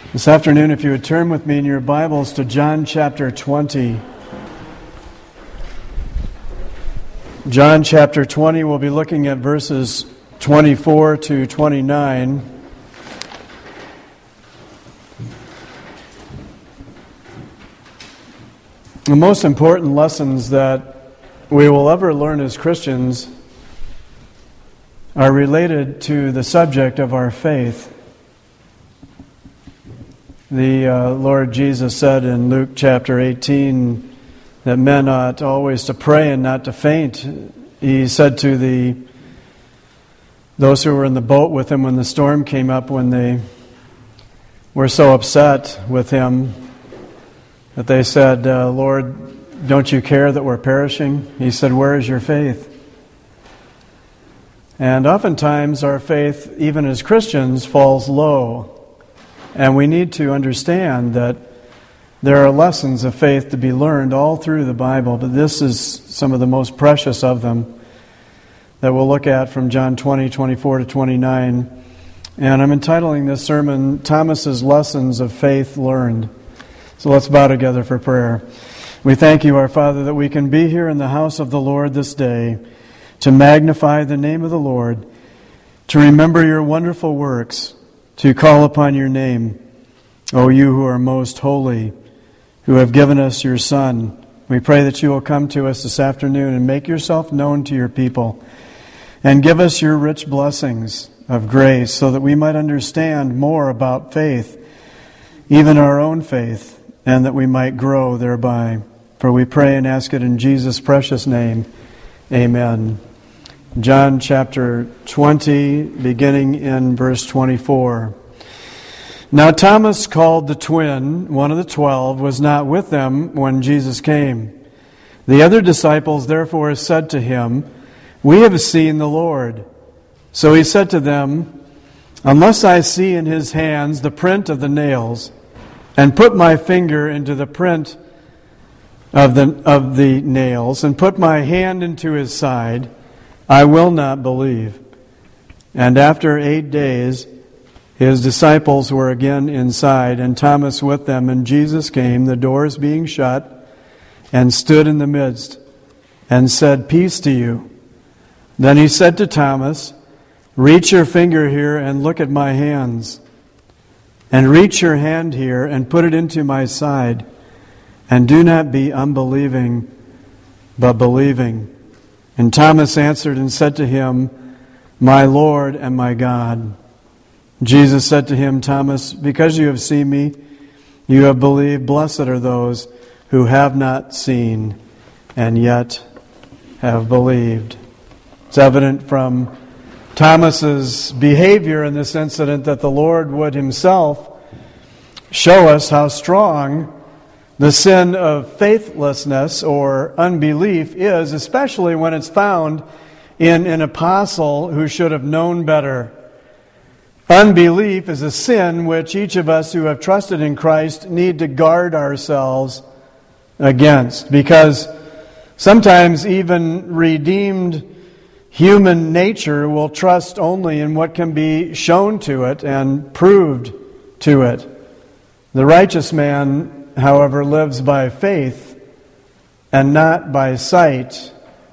This afternoon, if you would turn with me in your Bibles to John chapter 20. John chapter 20, we'll be looking at verses 24 to 29. The most important lessons that we will ever learn as Christians are related to the subject of our faith. The Lord Jesus said in Luke chapter 18 that men ought always to pray and not to faint. He said to those who were in the boat with him when the storm came up, when they were so upset with him that they said, Lord, don't you care that we're perishing? He said, where is your faith? And oftentimes our faith, even as Christians, falls low. And we need to understand that there are lessons of faith to be learned all through the Bible, but this is some of the most precious of them that we'll look at from John 20, 24 to 29. And I'm entitling this sermon, Thomas's Lessons of Faith Learned. So let's bow together for prayer. We thank you, our Father, that we can be here in the house of the Lord this day to magnify the name of the Lord, to remember your wonderful works, to call upon your name, O you who are most holy, who have given us your Son. We pray that you will come to us this afternoon and make yourself known to your people and give us your rich blessings of grace so that we might understand more about faith, even our own faith, and that we might grow thereby. For we pray and ask it in Jesus' precious name. Amen. John chapter 20, beginning in verse 24. Now Thomas, called the twin, one of the 12, was not with them when Jesus came. The other disciples therefore said to him, We have seen the Lord. So he said to them, Unless I see in his hands the print of the nails, and put my finger into the print of the nails, and put my hand into his side, I will not believe. And after 8 days, his disciples were again inside, and Thomas with them. And Jesus came, the doors being shut, and stood in the midst, and said, Peace to you. Then he said to Thomas, Reach your finger here, and look at my hands. And reach your hand here, and put it into my side. And do not be unbelieving, but believing. And Thomas answered and said to him, My Lord and my God. Jesus said to him, Thomas, because you have seen me, you have believed. Blessed are those who have not seen and yet have believed. It's evident from Thomas's behavior in this incident that the Lord would himself show us how strong the sin of faithlessness or unbelief is, especially when it's found in an apostle who should have known better. Unbelief is a sin which each of us who have trusted in Christ need to guard ourselves against, because sometimes even redeemed human nature will trust only in what can be shown to it and proved to it. The righteous man, however, lives by faith and not by sight.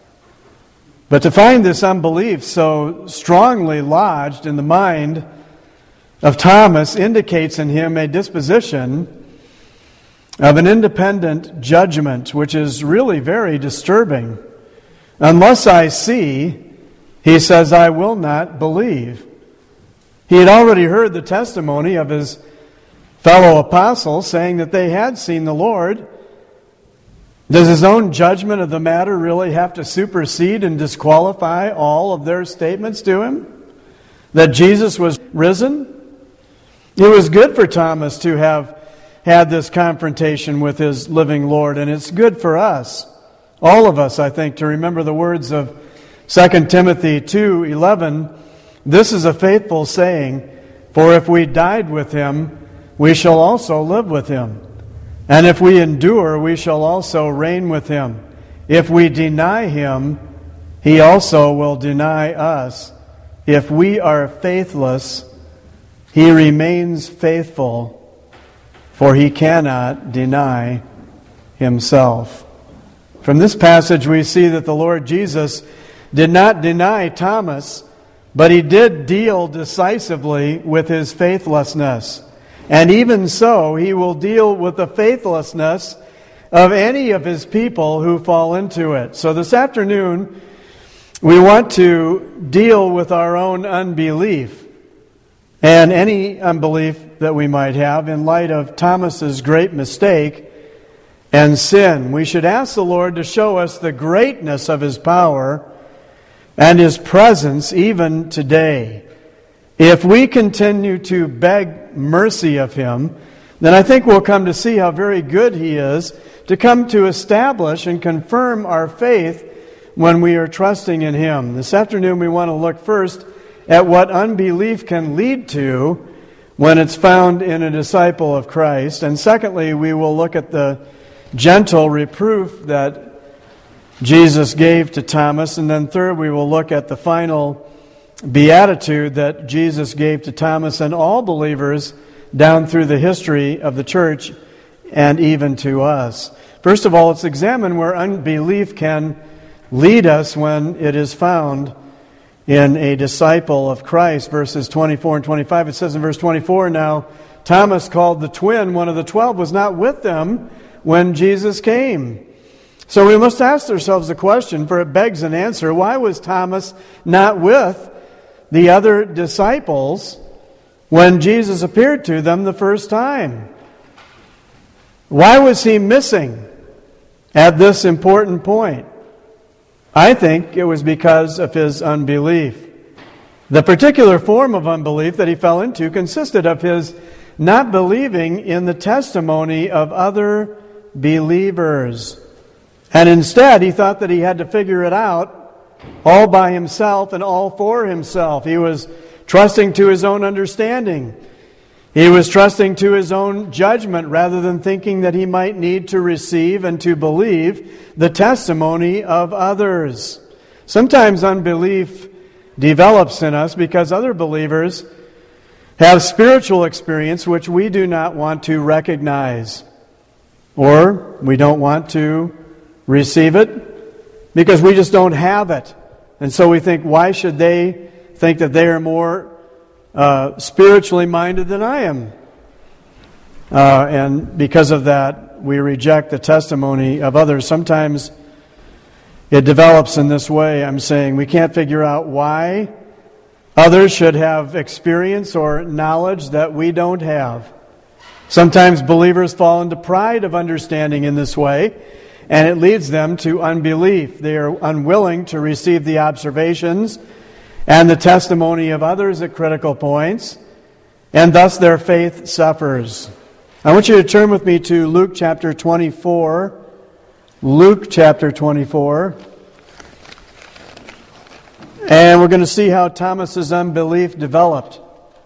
But to find this unbelief so strongly lodged in the mind of Thomas indicates in him a disposition of an independent judgment, which is really very disturbing. Unless I see, he says, I will not believe. He had already heard the testimony of his fellow apostles saying that they had seen the Lord. Does his own judgment of the matter really have to supersede and disqualify all of their statements to him? That Jesus was risen? It was good for Thomas to have had this confrontation with his living Lord, and it's good for us, all of us, I think, to remember the words of 2 Timothy 2:11. This is a faithful saying, for if we died with him, we shall also live with him. And if we endure, we shall also reign with him. If we deny him, he also will deny us. If we are faithless, he remains faithful, for he cannot deny himself. From this passage we see that the Lord Jesus did not deny Thomas, but he did deal decisively with his faithlessness. And even so, he will deal with the faithlessness of any of his people who fall into it. So this afternoon, we want to deal with our own unbelief and any unbelief that we might have in light of Thomas's great mistake and sin. We should ask the Lord to show us the greatness of his power and his presence even today. If we continue to beg mercy of him, then I think we'll come to see how very good he is to come to establish and confirm our faith when we are trusting in him. This afternoon we want to look first at what unbelief can lead to when it's found in a disciple of Christ. And secondly, we will look at the gentle reproof that Jesus gave to Thomas. And then third, we will look at the final beatitude that Jesus gave to Thomas and all believers down through the history of the church and even to us. First of all, let's examine where unbelief can lead us when it is found in a disciple of Christ. Verses 24 and 25, it says in verse 24, "Now Thomas, called the twin, one of the 12, was not with them when Jesus came." So we must ask ourselves the question, for it begs an answer. Why was Thomas not with the other disciples when Jesus appeared to them the first time? Why was he missing at this important point? I think it was because of his unbelief. The particular form of unbelief that he fell into consisted of his not believing in the testimony of other believers. And instead, he thought that he had to figure it out all by himself and all for himself. He was trusting to his own understanding. He was trusting to his own judgment rather than thinking that he might need to receive and to believe the testimony of others. Sometimes unbelief develops in us because other believers have spiritual experience which we do not want to recognize, or we don't want to receive it because we just don't have it. And so we think, why should they think that they are more spiritually minded than I am? And because of that, we reject the testimony of others. Sometimes it develops in this way. I'm saying we can't figure out why others should have experience or knowledge that we don't have. Sometimes believers fall into pride of understanding in this way, and it leads them to unbelief. They are unwilling to receive the observations and the testimony of others at critical points, and thus their faith suffers. I want you to turn with me to Luke chapter 24. Luke chapter 24. And we're going to see how Thomas's unbelief developed.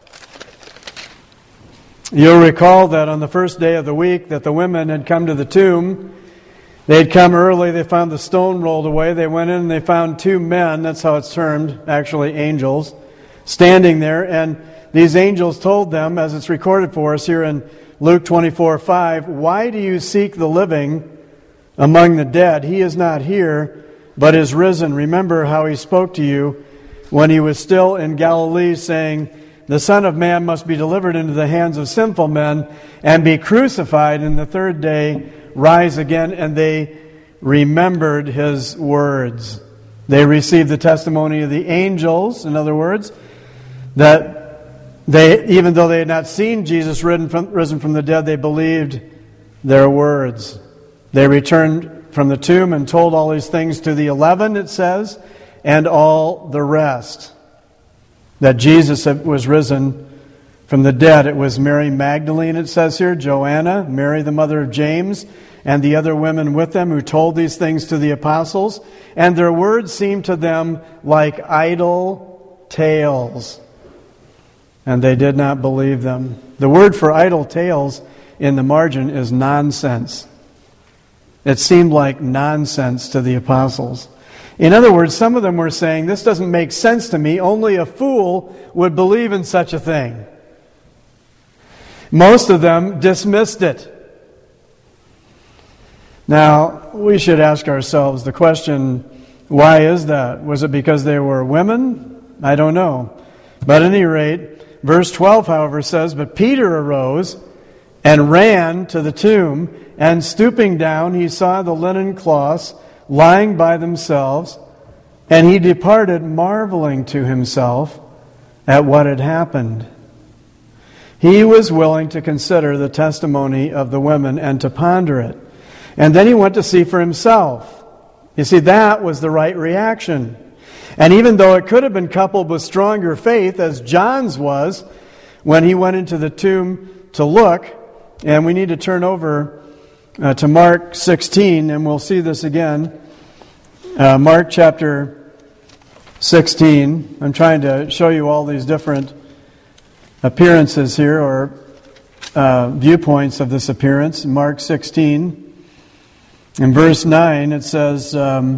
You'll recall that on the first day of the week that the women had come to the tomb. They had come early, they found the stone rolled away. They went in and they found two men, that's how it's termed, actually angels, standing there. And these angels told them, as it's recorded for us here in Luke 24:5, "Why do you seek the living among the dead? He is not here, but is risen. Remember how he spoke to you when he was still in Galilee, saying, 'The Son of Man must be delivered into the hands of sinful men and be crucified, and the third day rise again.' And they remembered his words." They received the testimony of the angels, in other words, that they, even though they had not seen Jesus risen from the dead, they believed their words. They returned from the tomb and told all these things to the 11, it says, and all the rest, that Jesus was risen from the dead. It was Mary Magdalene, it says here, Joanna, Mary the mother of James, and the other women with them who told these things to the apostles. And their words seemed to them like idle tales, and they did not believe them. The word for idle tales in the margin is nonsense. It seemed like nonsense to the apostles. In other words, some of them were saying, "This doesn't make sense to me. Only a fool would believe in such a thing." Most of them dismissed it. Now, we should ask ourselves the question, why is that? Was it because they were women? I don't know. But at any rate, verse 12, however, says, "But Peter arose and ran to the tomb, and stooping down, he saw the linen cloths lying by themselves, and he departed, marveling to himself at what had happened." He was willing to consider the testimony of the women and to ponder it. And then he went to see for himself. You see, that was the right reaction. And even though it could have been coupled with stronger faith, as John's was, when he went into the tomb to look, and we need to turn over to Mark 16, and we'll see this again. Mark chapter 16. I'm trying to show you all these different appearances here, or viewpoints of this appearance. Mark 16. In verse 9 it says,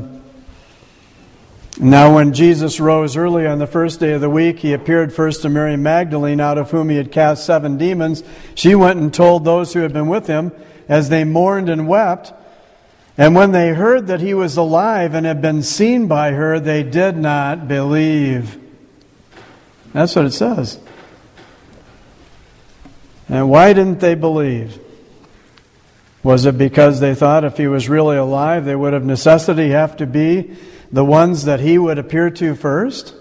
"Now when Jesus rose early on the first day of the week, he appeared first to Mary Magdalene, out of whom he had cast 7 demons. She went and told those who had been with him, as they mourned and wept. And when they heard that he was alive and had been seen by her, they did not believe." That's what it says. And why didn't they believe? Was it because they thought if he was really alive, they would of necessity have to be the ones that he would appear to first?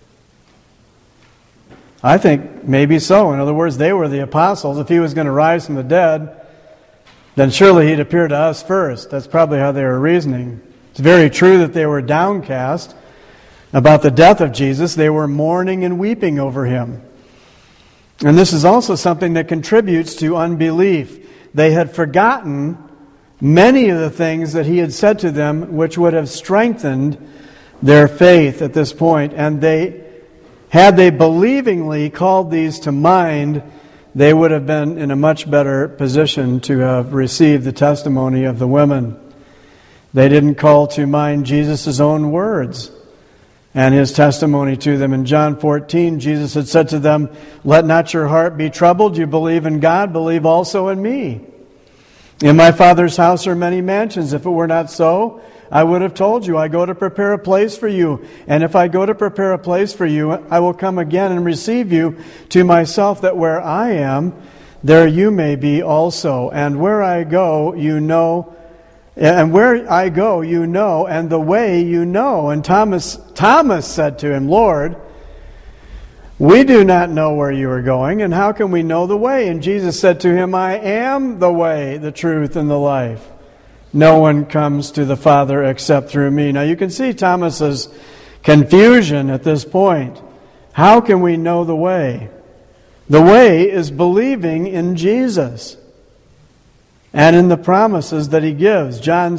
I think maybe so. In other words, they were the apostles. If he was going to rise from the dead, then surely he'd appear to us first. That's probably how they were reasoning. It's very true that they were downcast about the death of Jesus. They were mourning and weeping over him. And this is also something that contributes to unbelief. They had forgotten many of the things that he had said to them, which would have strengthened their faith at this point. And had they believingly called these to mind, they would have been in a much better position to have received the testimony of the women. They didn't call to mind Jesus' own words and his testimony to them. In John 14, Jesus had said to them, "Let not your heart be troubled. You believe in God, believe also in me. In my Father's house are many mansions. If it were not so, I would have told you. I go to prepare a place for you. And if I go to prepare a place for you, I will come again and receive you to myself, that where I am, there you may be also. And where I go, you know, and the way you know." And Thomas said to him, "Lord, we do not know where you are going, and how can we know the way?" And Jesus said to him, "I am the way, the truth, and the life. No one comes to the Father except through me." Now you can see Thomas's confusion at this point. How can we know the way? The way is believing in Jesus and in the promises that he gives. John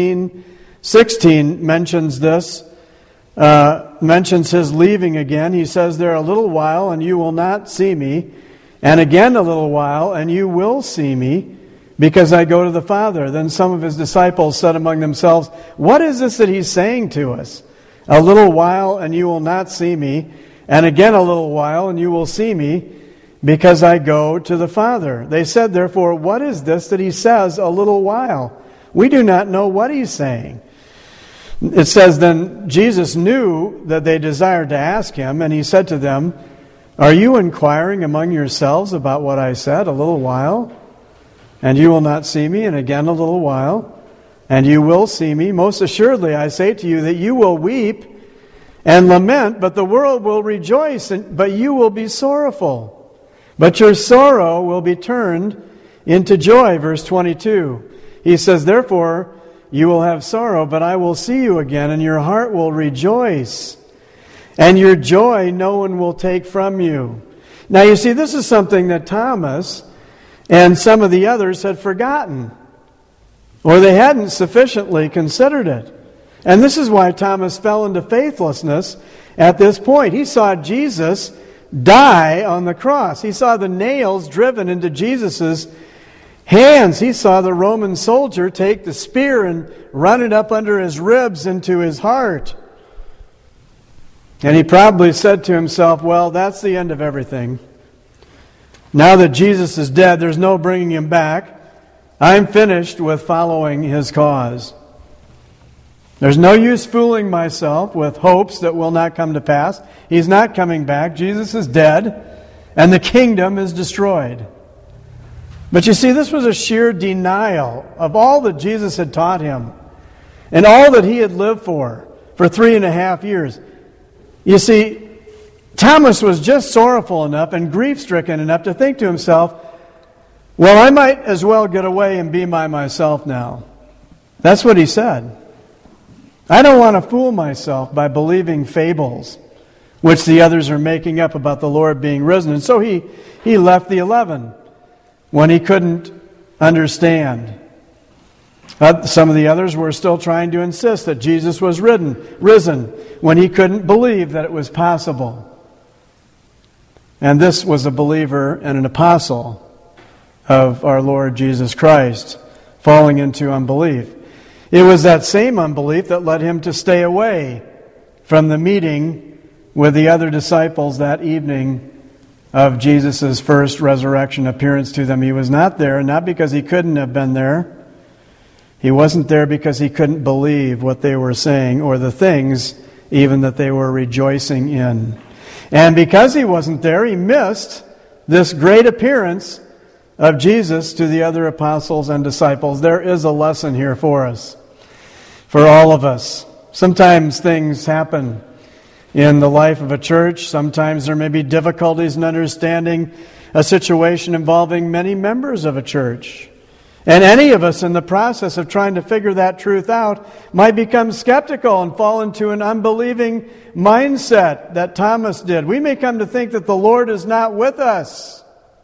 16:16 mentions this, mentions his leaving again. He says, "There a little while and you will not see me, and again a little while and you will see me, because I go to the Father." Then some of his disciples said among themselves, "What is this that he's saying to us? A little while and you will not see me, and again a little while and you will see me, because I go to the Father." They said, therefore, "What is this that he says, a little while? We do not know what he's saying." It says, then Jesus knew that they desired to ask him, and he said to them, "Are you inquiring among yourselves about what I said, a little while? And you will not see me, and again a little while, and you will see me. Most assuredly, I say to you that you will weep and lament, but the world will rejoice, but you will be sorrowful. But your sorrow will be turned into joy." Verse 22. He says, "Therefore you will have sorrow, but I will see you again, and your heart will rejoice, and your joy no one will take from you." Now you see, this is something that Thomas and some of the others had forgotten, or they hadn't sufficiently considered it. And this is why Thomas fell into faithlessness at this point. He saw Jesus die on the cross. He saw the nails driven into Jesus' hands. He saw the Roman soldier take the spear and run it up under his ribs into his heart. And he probably said to himself, "Well, that's the end of everything. Now that Jesus is dead, there's no bringing him back. I'm finished with following his cause. There's no use fooling myself with hopes that will not come to pass. He's not coming back. Jesus is dead, and the kingdom is destroyed. But you see, this was a sheer denial of all that Jesus had taught him and all that he had lived for 3.5 years. You see, Thomas was just sorrowful enough and grief-stricken enough to think to himself, well, I might as well get away and be by myself now. That's what he said. I don't want to fool myself by believing fables, which the others are making up about the Lord being risen. And so he left the 11 when he couldn't understand. Some of the others were still trying to insist that Jesus was risen when he couldn't believe that it was possible. And this was a believer and an apostle of our Lord Jesus Christ falling into unbelief. It was that same unbelief that led him to stay away from the meeting with the other disciples that evening of Jesus' first resurrection appearance to them. He was not there, not because he couldn't have been there. He wasn't there because he couldn't believe what they were saying or the things even that they were rejoicing in. And because he wasn't there, he missed this great appearance of Jesus to the other apostles and disciples. There is a lesson here for us, for all of us. Sometimes things happen in the life of a church. Sometimes there may be difficulties in understanding a situation involving many members of a church. And any of us in the process of trying to figure that truth out might become skeptical and fall into an unbelieving mindset that Thomas did. We may come to think that the Lord is not with us,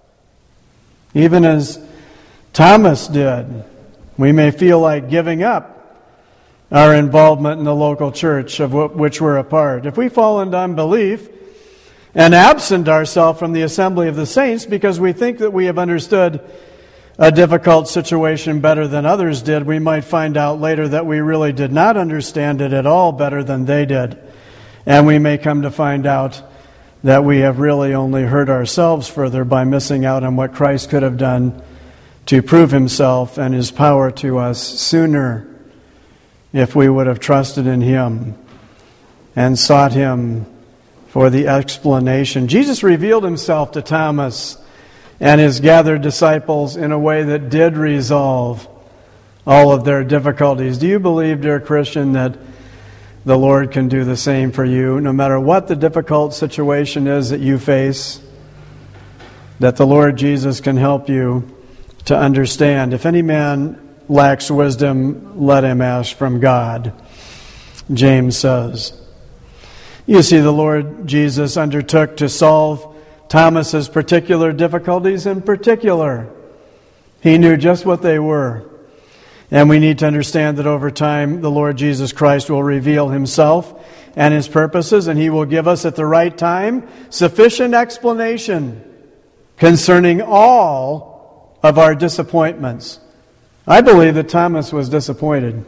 even as Thomas did. We may feel like giving up our involvement in the local church of which we're a part. If we fall into unbelief and absent ourselves from the assembly of the saints because we think that we have understood a difficult situation better than others did, we might find out later that we really did not understand it at all better than they did. And we may come to find out that we have really only hurt ourselves further by missing out on what Christ could have done to prove himself and his power to us sooner if we would have trusted in him and sought him for the explanation. Jesus revealed himself to Thomas and his gathered disciples in a way that did resolve all of their difficulties. Do you believe, dear Christian, that the Lord can do the same for you, no matter what the difficult situation is that you face, that the Lord Jesus can help you to understand? If any man lacks wisdom, let him ask from God, James says. You see, the Lord Jesus undertook to solve Thomas's particular difficulties in particular. He knew just what they were. And we need to understand that over time, the Lord Jesus Christ will reveal himself and his purposes, and he will give us at the right time sufficient explanation concerning all of our disappointments. I believe that Thomas was disappointed.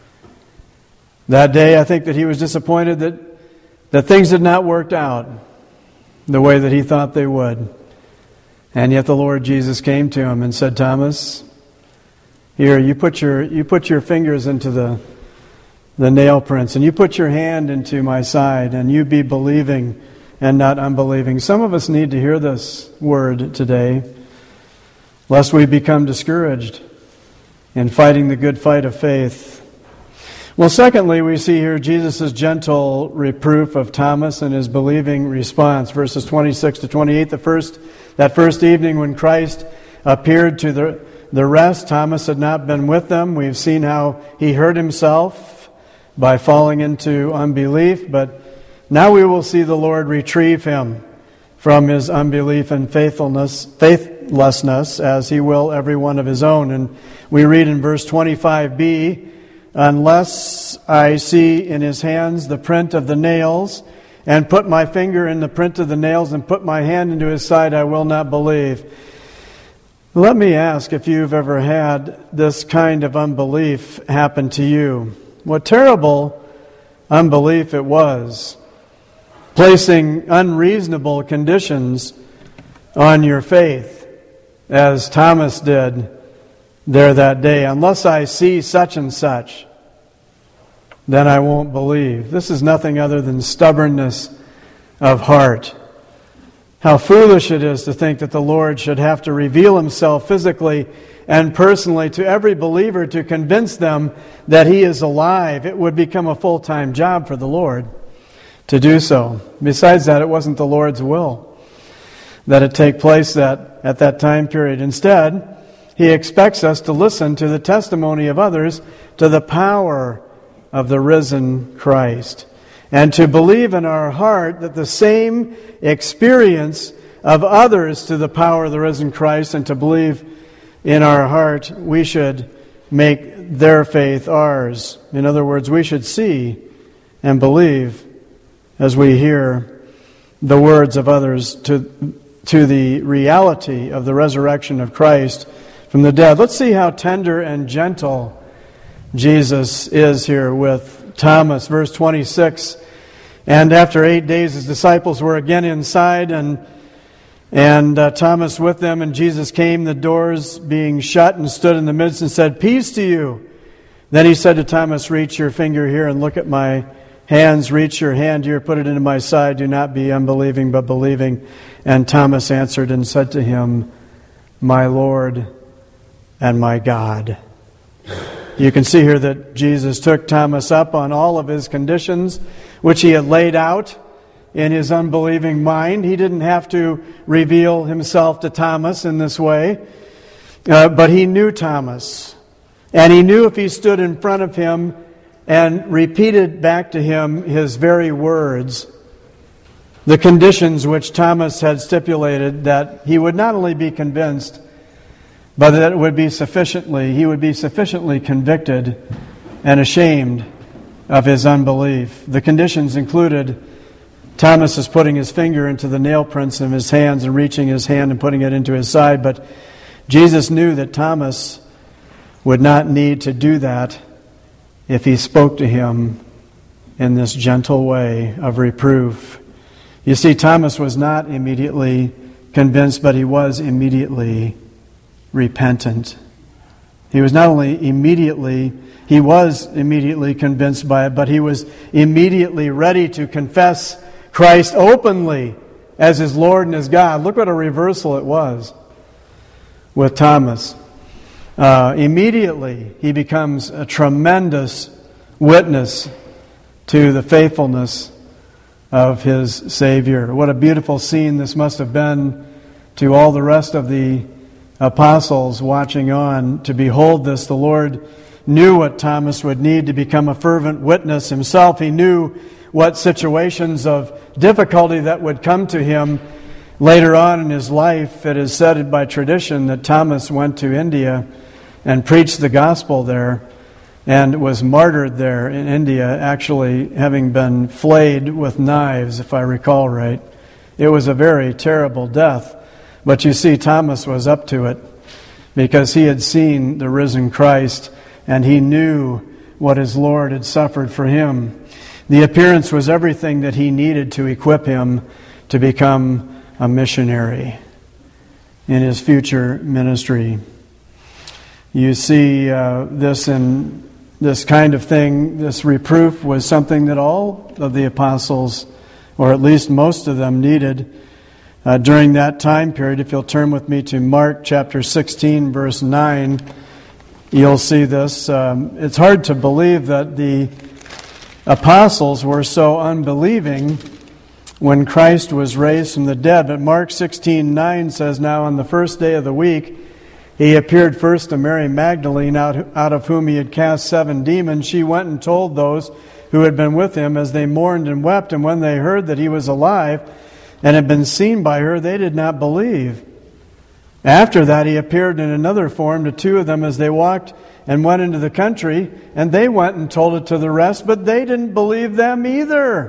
That day, I think that he was disappointed that things had not worked out the way that he thought they would. And yet the Lord Jesus came to him and said, Thomas, here, you put your fingers into the nail prints, and you put your hand into my side, and you be believing and not unbelieving. Some of us need to hear this word today, lest we become discouraged in fighting the good fight of faith. Well, secondly, we see here Jesus' gentle reproof of Thomas and his believing response. Verses 26 to 28, that first evening when Christ appeared to the rest, Thomas had not been with them. We've seen how he hurt himself by falling into unbelief, but now we will see the Lord retrieve him from his unbelief and faithlessness, as he will every one of his own. And we read in verse 25b, unless I see in his hands the print of the nails, and put my finger in the print of the nails, and put my hand into his side, I will not believe. Let me ask if you've ever had this kind of unbelief happen to you. What terrible unbelief it was, placing unreasonable conditions on your faith, as Thomas did there that day. Unless I see such and such, then I won't believe. This is nothing other than stubbornness of heart. How foolish it is to think that the Lord should have to reveal Himself physically and personally to every believer to convince them that He is alive. It would become a full-time job for the Lord to do so. Besides that, it wasn't the Lord's will that it take place at that time period. Instead, He expects us to listen to the testimony of others to the power of the risen Christ, and to believe in our heart that the same experience of others to the power of the risen Christ, and to believe in our heart we should make their faith ours. In other words, we should see and believe as we hear the words of others to the reality of the resurrection of Christ from the dead. Let's see how tender and gentle Jesus is here with Thomas. Verse 26, and after 8 days his disciples were again inside, and Thomas with them, and Jesus came, the doors being shut, and stood in the midst and said, "Peace to you." Then he said to Thomas, "Reach your finger here and look at my hands. Reach your hand here, put it into my side. Do not be unbelieving, but believing." And Thomas answered and said to him, "My Lord and my God." You can see here that Jesus took Thomas up on all of his conditions, which he had laid out in his unbelieving mind. He didn't have to reveal himself to Thomas in this way, but he knew Thomas. And he knew if he stood in front of him and repeated back to him his very words, the conditions which Thomas had stipulated, that he would not only be convinced, but that he would be sufficiently convicted and ashamed of his unbelief. The conditions included Thomas is putting his finger into the nail prints of his hands and reaching his hand and putting it into his side. But Jesus knew that Thomas would not need to do that if he spoke to him in this gentle way of reproof. You see, Thomas was not immediately convinced, but he was immediately repentant. He was immediately convinced by it, but he was immediately ready to confess Christ openly as his Lord and his God. Look what a reversal it was with Thomas. Immediately he becomes a tremendous witness to the faithfulness of his Savior. What a beautiful scene this must have been to all the rest of the apostles watching on to behold this. The Lord knew what Thomas would need to become a fervent witness himself. He knew what situations of difficulty that would come to him later on in his life. It is said by tradition that Thomas went to India and preached the gospel there and was martyred there in India, actually having been flayed with knives, if I recall right. It was a very terrible death. But you see, Thomas was up to it because he had seen the risen Christ and he knew what his Lord had suffered for him. The appearance was everything that he needed to equip him to become a missionary in his future ministry. You see this in this kind of thing. This reproof was something that all of the apostles, or at least most of them, needed during that time period. If you'll turn with me to Mark chapter 16, verse 9, you'll see this. It's hard to believe that the apostles were so unbelieving when Christ was raised from the dead. But Mark 16:9 says, "Now on the first day of the week, he appeared first to Mary Magdalene, out of whom he had cast 7 demons. She went and told those who had been with him as they mourned and wept. And when they heard that he was alive and had been seen by her, they did not believe. After that, he appeared in another form to 2 of them as they walked and went into the country, and they went and told it to the rest, but they didn't believe them either.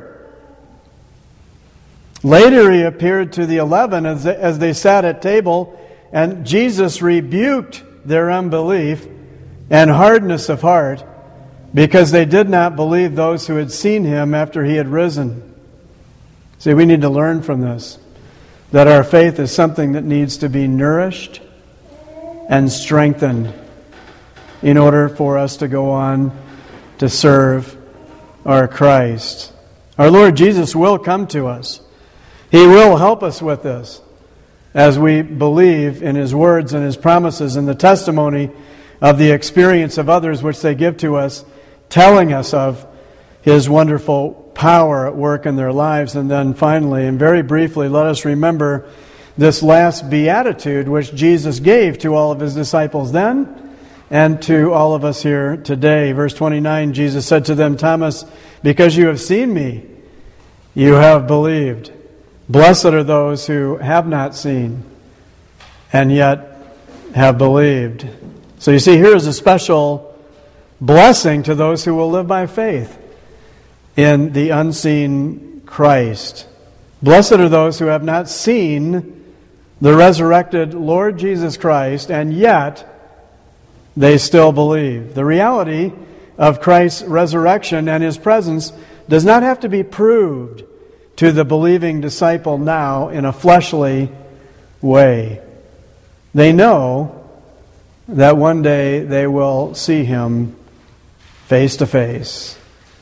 Later he appeared to the 11 as they sat at table, and Jesus rebuked their unbelief and hardness of heart because they did not believe those who had seen him after he had risen." See, we need to learn from this. that our faith is something that needs to be nourished and strengthened in order for us to go on to serve our Christ. Our Lord Jesus will come to us. He will help us with this as we believe in His words and His promises and the testimony of the experience of others which they give to us, telling us of His wonderful power at work in their lives. And then finally, and very briefly, let us remember this last beatitude which Jesus gave to all of His disciples then and to all of us here today. Verse 29, Jesus said to them, Thomas, because you have seen me, you have believed. Blessed are those who have not seen and yet have believed. So you see, here is a special blessing to those who will live by faith in the unseen Christ. Blessed are those who have not seen the resurrected Lord Jesus Christ, and yet they still believe. The reality of Christ's resurrection and His presence does not have to be proved to the believing disciple now in a fleshly way. They know that one day they will see Him face to face.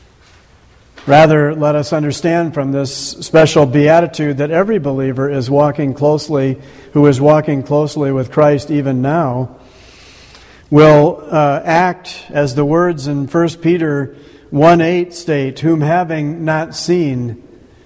Rather, let us understand from this special beatitude that every believer is walking closely, who is walking closely with Christ even now, will act as the words in 1 Peter 1:8 state, whom having not seen,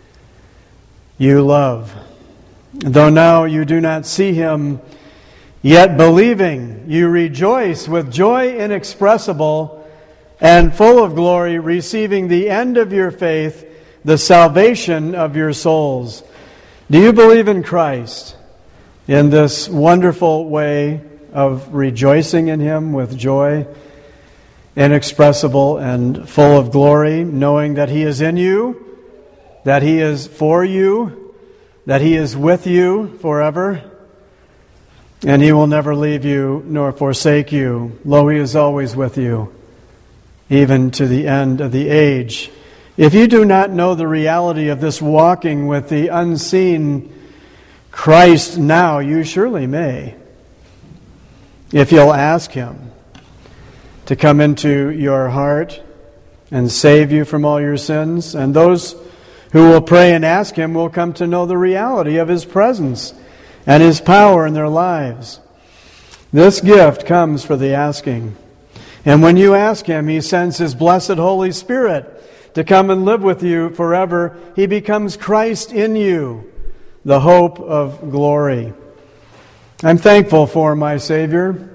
you love. Though now you do not see Him, yet believing, you rejoice with joy inexpressible and full of glory, receiving the end of your faith, the salvation of your souls. Do you believe in Christ in this wonderful way of rejoicing in Him with joy inexpressible and full of glory, knowing that He is in you, that He is for you, that He is with you forever, and He will never leave you nor forsake you. Lo, He is always with you, even to the end of the age. If you do not know the reality of this walking with the unseen Christ now, you surely may, if you'll ask Him to come into your heart and save you from all your sins. And those who will pray and ask Him will come to know the reality of His presence and His power in their lives. This gift comes for the asking. And when you ask Him, He sends His blessed Holy Spirit to come and live with you forever. He becomes Christ in you, the hope of glory. I'm thankful for my Savior,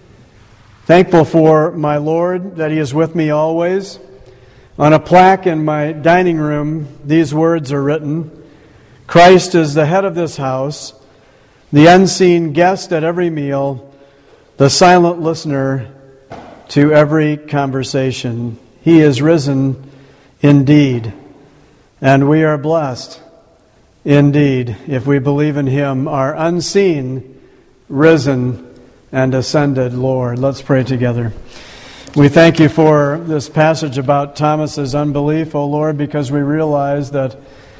thankful for my Lord, that He is with me always. On a plaque in my dining room, these words are written: Christ is the head of this house, the unseen guest at every meal, the silent listener to every conversation. He is risen indeed, and we are blessed indeed if we believe in Him, our unseen, risen, and ascended Lord. Let's pray together. We thank You for this passage about Thomas's unbelief, O Lord, because we realize that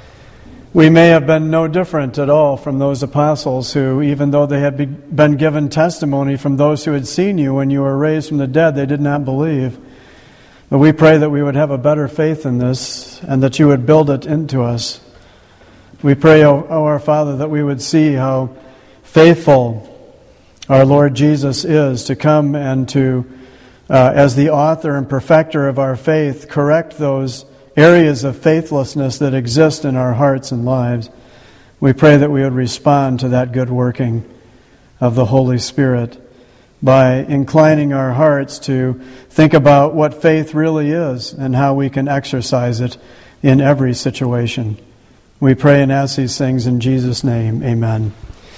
we may have been no different at all from those apostles who, even though they had been given testimony from those who had seen You when You were raised from the dead, they did not believe. But we pray that we would have a better faith in this and that You would build it into us. We pray, O our Father, that we would see how faithful our Lord Jesus is to come and to, as the author and perfecter of our faith, correct those areas of faithlessness that exist in our hearts and lives. We pray that we would respond to that good working of the Holy Spirit by inclining our hearts to think about what faith really is and how we can exercise it in every situation. We pray and ask these things in Jesus' name. Amen.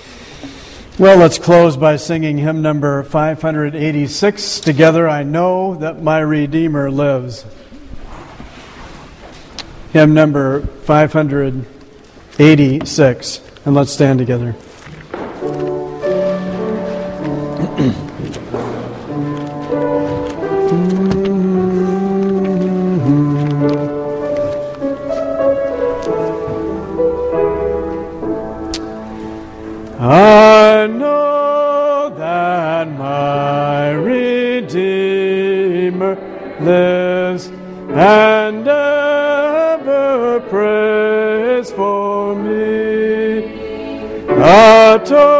Well, let's close by singing hymn number 586 together. I know that my Redeemer lives. Hymn number 586. And let's stand together. lives and ever prays for me. A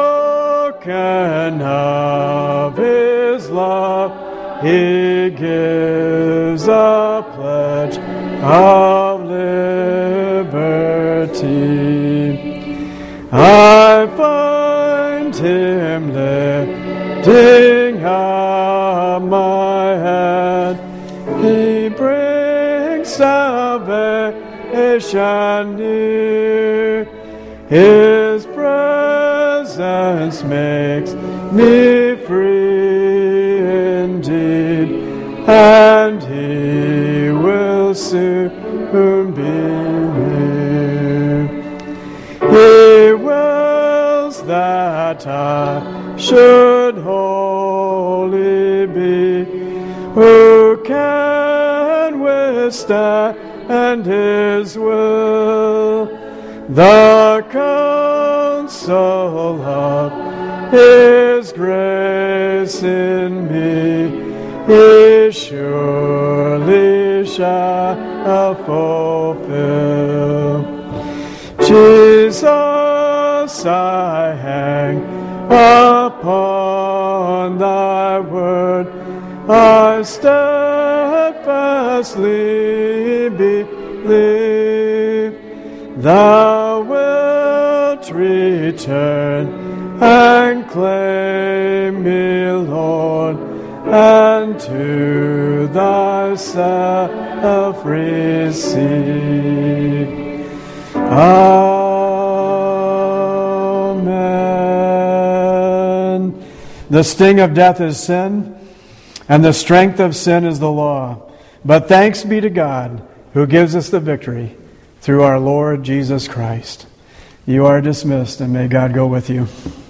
token of His love He gives, a pledge of liberty. I find Him lifting up my hand. He brings salvation near. His presence makes me free indeed, and He will soon be near. He wills that I should holy be. Who can withstand His will? The counsel of His grace in me He surely shall fulfill. Jesus, I hang upon Thy word. I steadfastly believe Thou wilt return and claim me, Lord, and to Thyself receive. Amen. The sting of death is sin, and the strength of sin is the law. But thanks be to God, who gives us the victory through our Lord Jesus Christ. You are dismissed, and may God go with you.